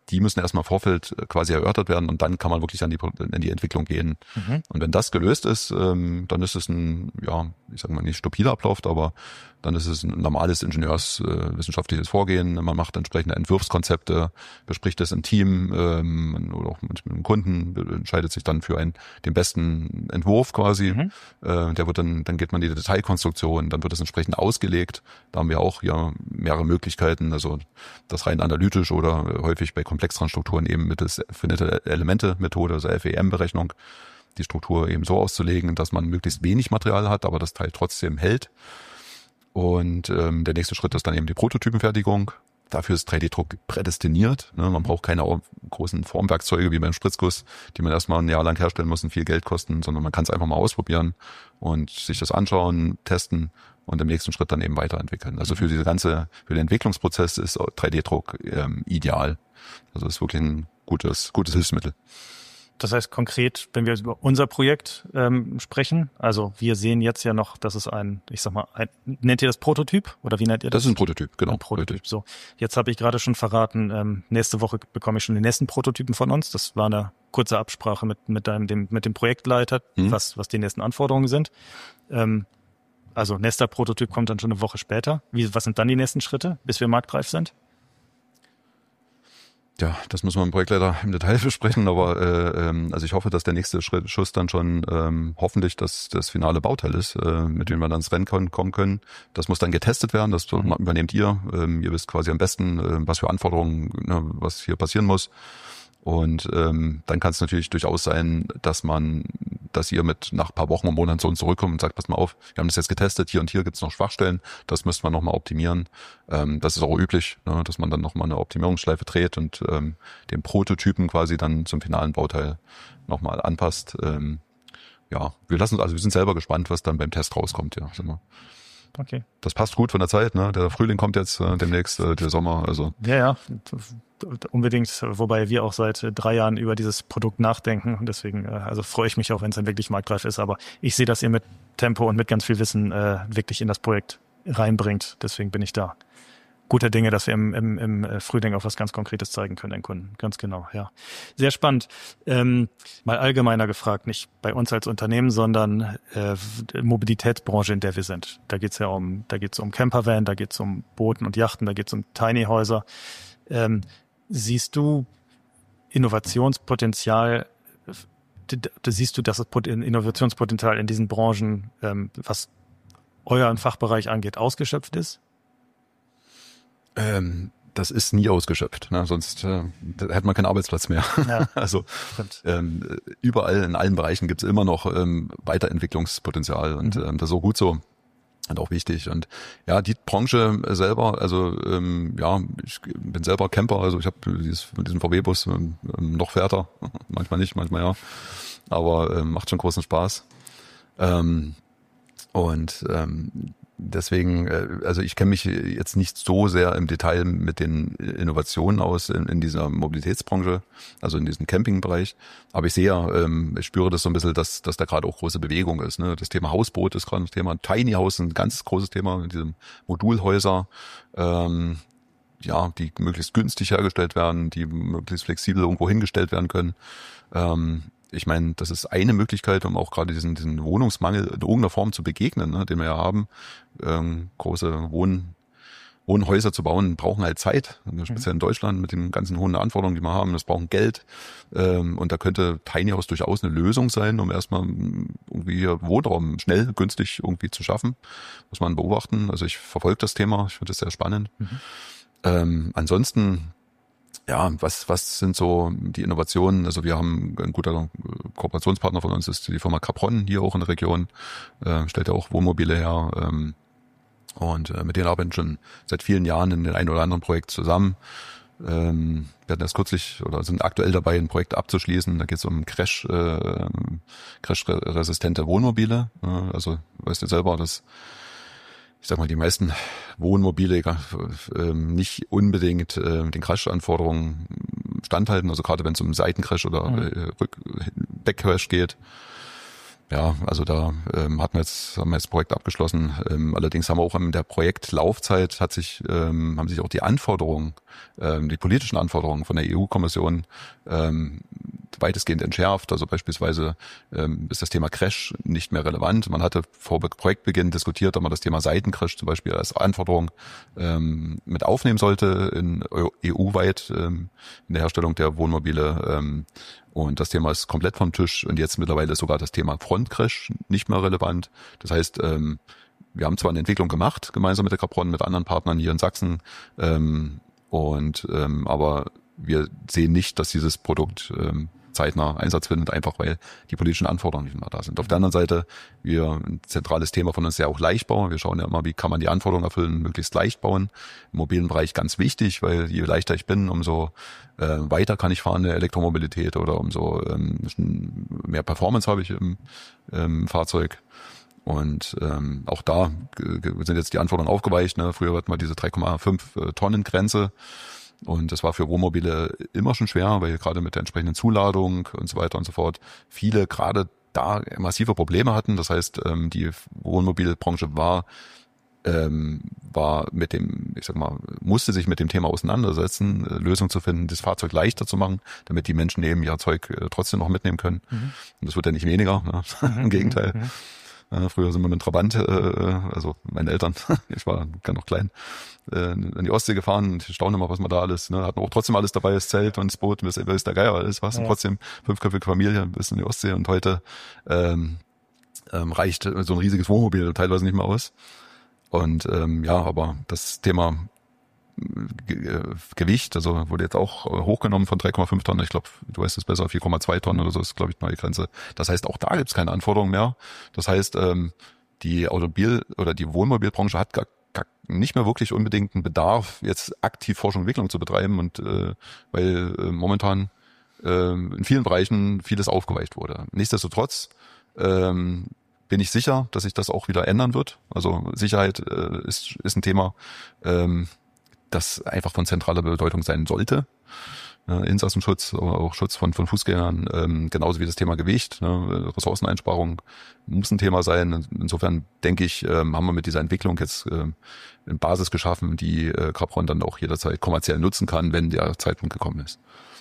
die müssen erstmal im Vorfeld quasi erörtert werden und dann kann man wirklich an die, in die Entwicklung gehen. Mhm. Und wenn das gelöst ist, ähm, dann ist es ein, ja, ich sage mal nicht stupider Ablauf, aber dann ist es ein normales ingenieurswissenschaftliches Vorgehen. Man macht entsprechende Entwurfskonzepte, bespricht das im Team ähm, oder auch mit einem Kunden, entscheidet sich dann für einen, den besten Entwurf quasi. Mhm. Äh, der wird dann, dann geht man in die Detailkonstruktion, dann wird es entsprechend ausgelegt. Da haben wir auch ja mehrere Möglichkeiten, also das rein analytisch oder häufig bei komplexeren Strukturen eben mittels Finite-Elemente-Methode, also F E M-Berechnung, die Struktur eben so auszulegen, dass man möglichst wenig Material hat, aber das Teil trotzdem hält. Und ähm, der nächste Schritt ist dann eben die Prototypenfertigung. Dafür ist drei D-Druck prädestiniert. Ne? Man braucht keine großen Formwerkzeuge wie beim Spritzguss, die man erstmal ein Jahr lang herstellen muss und viel Geld kosten, sondern man kann es einfach mal ausprobieren und sich das anschauen, testen und im nächsten Schritt dann eben weiterentwickeln. Also für diese ganze, für den Entwicklungsprozess ist drei D-Druck ähm, ideal. Also ist wirklich ein gutes, gutes Hilfsmittel. Das heißt konkret, wenn wir über unser Projekt ähm, sprechen, also wir sehen jetzt ja noch, dass es ein, ich sag mal, ein, nennt ihr das Prototyp oder wie nennt ihr das? Das ist ein Prototyp, genau. Ein Prototyp, so. Jetzt habe ich gerade schon verraten, ähm, nächste Woche bekomme ich schon den nächsten Prototypen von uns. Das war eine kurze Absprache mit mit deinem, dem, mit dem Projektleiter, mhm. was was die nächsten Anforderungen sind. Ähm, also nächster Prototyp kommt dann schon eine Woche später. Wie, was sind dann die nächsten Schritte, bis wir marktreif sind? Ja, das müssen wir im Projektleiter im Detail besprechen, aber äh, ähm, also ich hoffe, dass der nächste Schritt, Schuss dann schon ähm, hoffentlich das, das finale Bauteil ist, äh, mit dem wir dann ins Rennen können, kommen können. Das muss dann getestet werden, das mhm. übernehmt ihr. Ähm, ihr wisst quasi am besten, äh, was für Anforderungen, ne, was hier passieren muss. Und ähm, dann kann es natürlich durchaus sein, dass man, dass ihr mit nach ein paar Wochen und Monaten zu uns zurückkommt und sagt, pass mal auf, wir haben das jetzt getestet, hier und hier gibt es noch Schwachstellen, das müsste man nochmal optimieren. Ähm, das ist auch üblich, ne, dass man dann nochmal eine Optimierungsschleife dreht und ähm, den Prototypen quasi dann zum finalen Bauteil nochmal anpasst. Ähm, ja, wir lassen uns, also wir sind selber gespannt, was dann beim Test rauskommt, ja. Sind wir. Okay. Das passt gut von der Zeit, ne? Der Frühling kommt jetzt äh, demnächst, äh, der Sommer, also. Ja, ja, unbedingt, wobei wir auch seit drei Jahren über dieses Produkt nachdenken. Deswegen, äh, also freue ich mich auch, wenn es dann wirklich marktreif ist. Aber ich sehe, dass ihr mit Tempo und mit ganz viel Wissen äh, wirklich in das Projekt reinbringt. Deswegen bin ich da guter Dinge, dass wir im, im, im Frühling auch was ganz Konkretes zeigen können den Kunden. Ganz genau, ja. Sehr spannend. Ähm, mal allgemeiner gefragt, nicht bei uns als Unternehmen, sondern äh, Mobilitätsbranche, in der wir sind. Da geht's ja um, da geht's um Campervan, da geht's um Booten und Yachten, da geht's um Tiny Häuser. Ähm, siehst du Innovationspotenzial, da siehst du, dass das Innovationspotenzial in diesen Branchen, ähm, was euren Fachbereich angeht, ausgeschöpft ist? Ähm, das ist nie ausgeschöpft, ne? Sonst äh, hätte man keinen Arbeitsplatz mehr. Ja, also ähm, überall in allen Bereichen gibt es immer noch ähm, Weiterentwicklungspotenzial und mhm. ähm, das ist auch gut so und auch wichtig. Und ja, die Branche selber, also ähm, ja, ich bin selber Camper, also ich habe dieses, diesen V W-Bus ähm, noch fährt er, manchmal nicht, manchmal ja, aber ähm, macht schon großen Spaß. Ähm, und ähm, Deswegen, also ich kenne mich jetzt nicht so sehr im Detail mit den Innovationen aus in, in dieser Mobilitätsbranche, also in diesem Campingbereich. Aber ich sehe ja, ähm, ich spüre das so ein bisschen, dass, dass da gerade auch große Bewegung ist. Ne? Das Thema Hausboot ist gerade ein Thema, Tiny House ein ganz großes Thema, in diesem Modulhäuser, ähm, ja, die möglichst günstig hergestellt werden, die möglichst flexibel irgendwo hingestellt werden können. Ähm, Ich meine, das ist eine Möglichkeit, um auch gerade diesen, diesen Wohnungsmangel in irgendeiner Form zu begegnen, ne, den wir ja haben. Ähm, große Wohn, Wohnhäuser zu bauen, brauchen halt Zeit, speziell in Deutschland mit den ganzen hohen Anforderungen, die wir haben. Das brauchen Geld. Ähm, und da könnte Tiny House durchaus eine Lösung sein, um erstmal irgendwie hier Wohnraum schnell, günstig irgendwie zu schaffen. Muss man beobachten. Also ich verfolge das Thema, ich finde das sehr spannend. Mhm. Ähm, ansonsten Ja, was was sind so die Innovationen? Also wir haben ein guter Kooperationspartner von uns, ist die Firma Capron hier auch in der Region, äh, stellt ja auch Wohnmobile her ähm, und äh, mit denen arbeiten schon seit vielen Jahren in den ein oder anderen Projekt zusammen. Ähm, wir hatten erst kürzlich oder sind aktuell dabei, ein Projekt abzuschließen. Da geht es um Crash, äh, Crash-resistente Wohnmobile. Äh, also weißt du selber, dass ich sag mal, die meisten Wohnmobile äh, nicht unbedingt äh, den Crash-Anforderungen standhalten, also gerade wenn es um Seitencrash oder mhm. äh, Rück- Backcrash geht. Ja, also da ähm, hatten wir jetzt, haben wir jetzt das Projekt abgeschlossen. Ähm, allerdings haben wir auch in der Projektlaufzeit hat sich, ähm, haben sich auch die Anforderungen, ähm, die politischen Anforderungen von der E U-Kommission ähm, weitestgehend entschärft. Also beispielsweise ähm, ist das Thema Crash nicht mehr relevant. Man hatte vor Projektbeginn diskutiert, ob man das Thema Seitencrash zum Beispiel als Anforderung ähm, mit aufnehmen sollte in E U-weit ähm, in der Herstellung der Wohnmobile. Ähm, Und das Thema ist komplett vom Tisch. Und jetzt mittlerweile ist sogar das Thema Frontcrash nicht mehr relevant. Das heißt, ähm, wir haben zwar eine Entwicklung gemacht, gemeinsam mit der Capron, mit anderen Partnern hier in Sachsen, ähm, und ähm, aber wir sehen nicht, dass dieses Produkt ähm, zeitnah Einsatz findet, einfach weil die politischen Anforderungen nicht mehr da sind. Auf der anderen Seite, wir ein zentrales Thema von uns ist ja auch Leichtbau. Wir schauen ja immer, wie kann man die Anforderungen erfüllen, möglichst leicht bauen. Im mobilen Bereich ganz wichtig, weil je leichter ich bin, umso äh, weiter kann ich fahren in der Elektromobilität oder umso ähm, mehr Performance habe ich im, im Fahrzeug. Und ähm, auch da sind jetzt die Anforderungen aufgeweicht. Ne? Früher hatten wir diese drei Komma fünf Tonnen Grenze. Und das war für Wohnmobile immer schon schwer, weil gerade mit der entsprechenden Zuladung und so weiter und so fort viele gerade da massive Probleme hatten. Das heißt, die Wohnmobilbranche war ähm, war mit dem, ich sag mal, musste sich mit dem Thema auseinandersetzen, Lösungen zu finden, das Fahrzeug leichter zu machen, damit die Menschen eben ihr Zeug trotzdem noch mitnehmen können. Mhm. Und das wird ja nicht weniger, ne? Mhm. Im Gegenteil. Mhm. Äh, früher sind wir mit Trabant, äh, also meine Eltern, ich war ganz noch klein, äh, in die Ostsee gefahren und ich staune immer, was man da alles, ne, hatten auch trotzdem alles dabei, das Zelt und das Boot, bis der Geier alles, was, ja. Und trotzdem fünfköpfige Familie bis in die Ostsee und heute ähm, ähm, reicht so ein riesiges Wohnmobil teilweise nicht mehr aus. Und ähm, ja, aber das Thema Gewicht, also wurde jetzt auch hochgenommen von drei Komma fünf Tonnen. Ich glaube, du weißt es besser, vier Komma zwei Tonnen oder so ist, glaube ich, neue Grenze. Das heißt, auch da gibt es keine Anforderungen mehr. Das heißt, die Automobil- oder die Wohnmobilbranche hat gar, gar nicht mehr wirklich unbedingt einen Bedarf, jetzt aktiv Forschung und Entwicklung zu betreiben, und äh, weil äh, momentan äh, in vielen Bereichen vieles aufgeweicht wurde. Nichtsdestotrotz ähm, bin ich sicher, dass sich das auch wieder ändern wird. Also Sicherheit äh, ist, ist ein Thema, ähm, das einfach von zentraler Bedeutung sein sollte. Äh, Insassenschutz, aber auch Schutz von, von Fußgängern, ähm, genauso wie das Thema Gewicht. Ne? Ressourceneinsparung muss ein Thema sein. Insofern denke ich, ähm, haben wir mit dieser Entwicklung jetzt äh, eine Basis geschaffen, die äh, Capron dann auch jederzeit kommerziell nutzen kann, wenn der Zeitpunkt gekommen ist.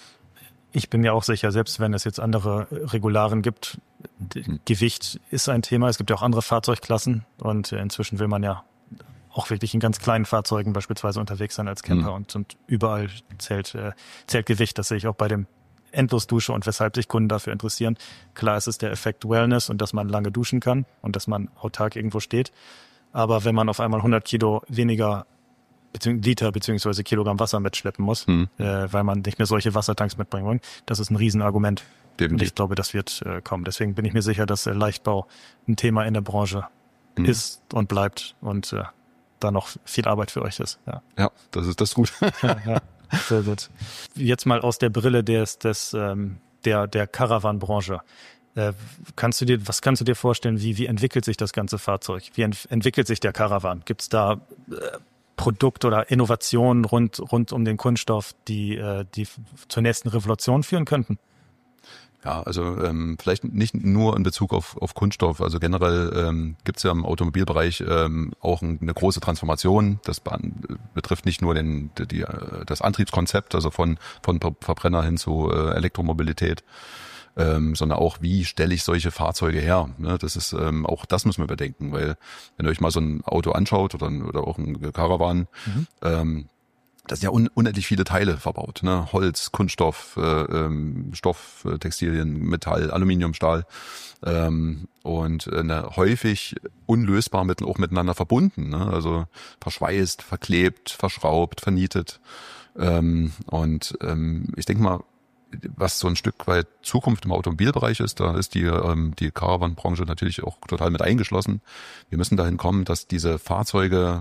Ich bin mir auch sicher, selbst wenn es jetzt andere Regularien gibt, hm. Gewicht ist ein Thema. Es gibt ja auch andere Fahrzeugklassen und inzwischen will man ja auch wirklich in ganz kleinen Fahrzeugen beispielsweise unterwegs sein als Camper, mhm. und, und überall zählt, äh, zählt Gewicht. Das sehe ich auch bei dem Endlosdusche und weshalb sich Kunden dafür interessieren. Klar, es ist der Effekt Wellness und dass man lange duschen kann und dass man autark irgendwo steht. Aber wenn man auf einmal hundert Kilo weniger bezieh- Liter beziehungsweise Kilogramm Wasser mitschleppen muss, mhm. äh, weil man nicht mehr solche Wassertanks mitbringen will, das ist ein Riesenargument. Definitiv. Und ich glaube, das wird äh, kommen. Deswegen bin ich mir sicher, dass äh, Leichtbau ein Thema in der Branche mhm. ist und bleibt und äh, da noch viel Arbeit für euch ist. Ja, ja, das ist das ist gut. ja, ja, sehr gut. Jetzt mal aus der Brille des, des ähm, der der Caravan-Branche. Äh, kannst du dir, was kannst du dir vorstellen? Wie wie entwickelt sich das ganze Fahrzeug? Wie ent, entwickelt sich der Caravan? Gibt es da äh, Produkt oder Innovationen rund rund um den Kunststoff, die äh, die zur nächsten Revolution führen könnten? Ja, also ähm, vielleicht nicht nur in Bezug auf, auf Kunststoff. Also generell ähm, gibt es ja im Automobilbereich ähm, auch ein, eine große Transformation. Das betrifft nicht nur den, die, die, das Antriebskonzept, also von, von Verbrenner hin zu äh, Elektromobilität, ähm, sondern auch, wie stelle ich solche Fahrzeuge her. Ne? Das ist ähm, auch das müssen wir bedenken, weil wenn ihr euch mal so ein Auto anschaut oder, oder auch ein Caravan, mhm. ähm, da sind ja un- unendlich viele Teile verbaut, ne? Holz, Kunststoff, äh, ähm, Stoff, äh, Textilien, Metall, Aluminium, Stahl, ähm, und äh, ne, häufig unlösbar mit, auch miteinander verbunden, ne? Also verschweißt, verklebt, verschraubt, vernietet, ähm, und ähm, ich denke mal, was so ein Stück weit Zukunft im Automobilbereich ist, da ist die ähm, die Caravan-Branche natürlich auch total mit eingeschlossen. Wir müssen dahin kommen, dass diese Fahrzeuge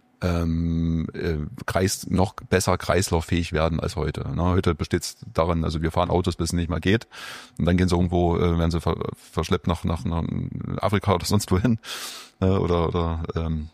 Ähm, äh, Kreis, noch besser kreislauffähig werden als heute. Na, heute besteht es daran, also wir fahren Autos, bis es nicht mehr geht, und dann gehen sie irgendwo, äh, werden sie ver- verschleppt nach, nach, nach Afrika oder sonst wohin, äh, oder, oder ähm,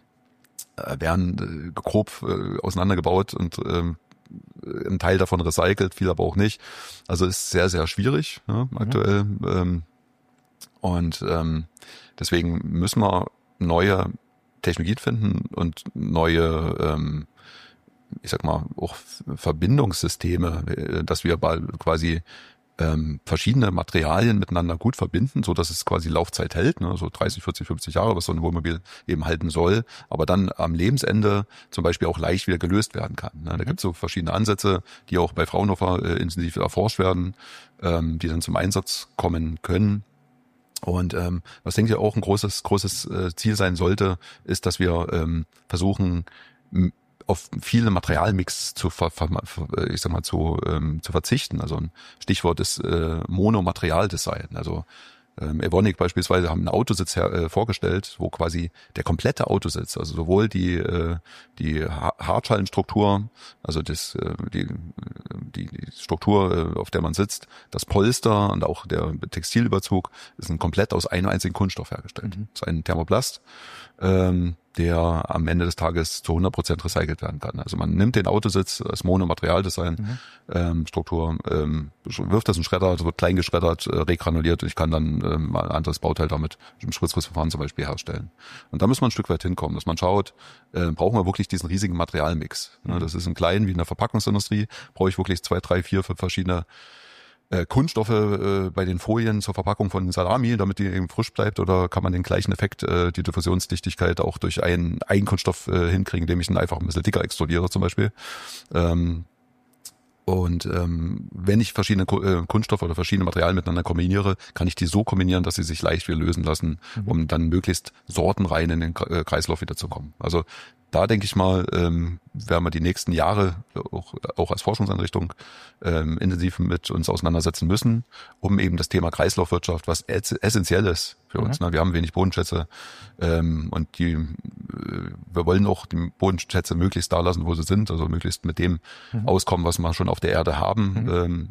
werden äh, grob äh, auseinandergebaut und ähm, ein Teil davon recycelt, viel aber auch nicht. Also ist sehr, sehr schwierig, ne, aktuell. Mhm. Ähm, Und ähm, deswegen müssen wir neue Technologien finden und neue, ähm, ich sag mal, auch Verbindungssysteme, dass wir quasi ähm, verschiedene Materialien miteinander gut verbinden, so dass es quasi Laufzeit hält, ne, so dreißig, vierzig, fünfzig Jahre, was so ein Wohnmobil eben halten soll, aber dann am Lebensende zum Beispiel auch leicht wieder gelöst werden kann. Ne. Da mhm. gibt es so verschiedene Ansätze, die auch bei Fraunhofer äh, intensiv erforscht werden, ähm, die dann zum Einsatz kommen können. Und ähm, was denke ich auch ein großes, großes äh, Ziel sein sollte, ist, dass wir ähm, versuchen, m- auf viele Materialmix zu, ver, ver, ich sag mal, zu, ähm, zu verzichten. Also ein Stichwort ist äh, Monomaterialdesign. Also ähm, Evonik beispielsweise haben einen Autositz her, äh, vorgestellt, wo quasi der komplette Autositz, also sowohl die äh, die ha- Hartschalenstruktur, also das äh, die, die die Struktur, äh, auf der man sitzt, das Polster und auch der Textilüberzug, sind komplett aus einem einzigen Kunststoff hergestellt. Mhm. Das ist ein Thermoplast, ähm, der am Ende des Tages zu hundert Prozent recycelt werden kann. Also man nimmt den Autositz als Monomaterialdesign, mhm. ähm, Struktur, ähm, wirft das in den Schredder, das wird klein geschreddert, äh, regranuliert und ich kann dann ähm, mal ein anderes Bauteil damit im Spritzgussverfahren zum Beispiel herstellen. Und da muss man ein Stück weit hinkommen, dass man schaut, äh, brauchen wir wirklich diesen riesigen Materialmix. Mhm. Ja, das ist im Kleinen wie in der Verpackungsindustrie, brauche ich wirklich zwei, drei, vier, fünf verschiedene Äh, Kunststoffe äh, bei den Folien zur Verpackung von Salami, damit die eben frisch bleibt, oder kann man den gleichen Effekt, äh, die Diffusionsdichtigkeit auch durch einen Eigenkunststoff äh, hinkriegen, indem ich ihn einfach ein bisschen dicker extrudiere zum Beispiel. Ähm, und ähm, wenn ich verschiedene äh, Kunststoffe oder verschiedene Materialien miteinander kombiniere, kann ich die so kombinieren, dass sie sich leicht wieder lösen lassen, mhm. um dann möglichst sortenrein in den K- Kreislauf wieder zu kommen. Also da denke ich mal, ähm, werden wir die nächsten Jahre auch, auch als Forschungseinrichtung ähm, intensiv mit uns auseinandersetzen müssen, um eben das Thema Kreislaufwirtschaft, was ess- essentiell ist für mhm. uns. Ne? Wir haben wenig Bodenschätze ähm, und die, äh, wir wollen auch die Bodenschätze möglichst da lassen, wo sie sind, also möglichst mit dem mhm. auskommen, was wir schon auf der Erde haben. Mhm. Ähm,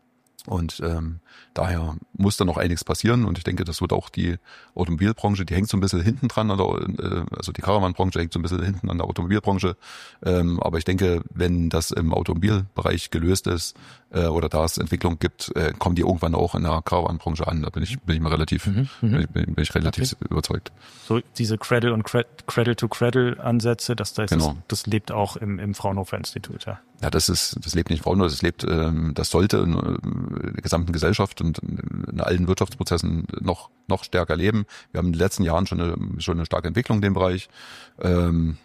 Und ähm, daher muss da noch einiges passieren und ich denke, das wird auch die Automobilbranche, die hängt so ein bisschen hinten dran, an der, äh, also die Caravan-Branche hängt so ein bisschen hinten an der Automobilbranche. Ähm, aber ich denke, wenn das im Automobilbereich gelöst ist äh, oder da es Entwicklung gibt, äh, kommen die irgendwann auch in der Caravan-Branche an. Da bin ich bin ich mal relativ mhm, bin, ich, bin ich relativ okay. überzeugt. So diese Cradle- und Cradle-to-Cradle-Ansätze, das, das, genau. das, das lebt auch im, im Fraunhofer-Institut, ja. Ja, das ist, das lebt nicht in Fraunhofer, das lebt, ähm, das sollte in, in der gesamten Gesellschaft und in allen Wirtschaftsprozessen noch noch stärker leben. Wir haben in den letzten Jahren schon eine schon eine starke Entwicklung in dem Bereich. Ähm,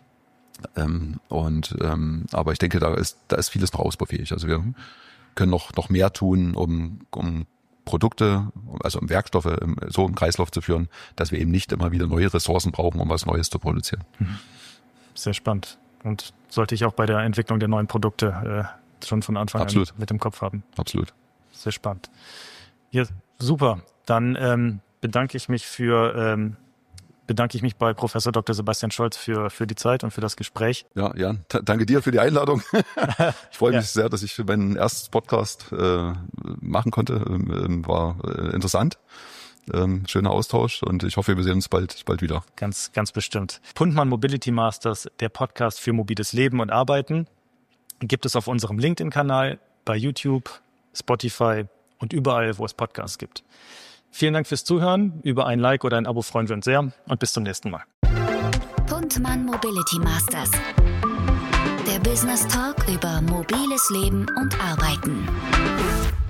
ähm, und ähm, aber ich denke, da ist da ist vieles noch ausbaufähig. Also wir können noch noch mehr tun, um um Produkte, also um Werkstoffe im, so im Kreislauf zu führen, dass wir eben nicht immer wieder neue Ressourcen brauchen, um was Neues zu produzieren. Sehr spannend. Und sollte ich auch bei der Entwicklung der neuen Produkte äh, schon von Anfang Absolut. an mit im Kopf haben. Absolut. Sehr spannend. Ja, super. Dann ähm, bedanke ich mich für ähm, bedanke ich mich bei Professor Doktor Sebastian Scholz für für die Zeit und für das Gespräch. Ja, Jan, t- danke dir für die Einladung. Ich freue mich ja. sehr, dass ich meinen ersten Podcast äh, machen konnte. Ähm, war äh, interessant. Ähm, schöner Austausch und ich hoffe, wir sehen uns bald, bald wieder. Ganz, ganz bestimmt. Pundmann Mobility Masters, der Podcast für mobiles Leben und Arbeiten, gibt es auf unserem LinkedIn-Kanal, bei YouTube, Spotify und überall, wo es Podcasts gibt. Vielen Dank fürs Zuhören. Über ein Like oder ein Abo freuen wir uns sehr und bis zum nächsten Mal. Pundmann Mobility Masters. Der Business Talk über mobiles Leben und Arbeiten.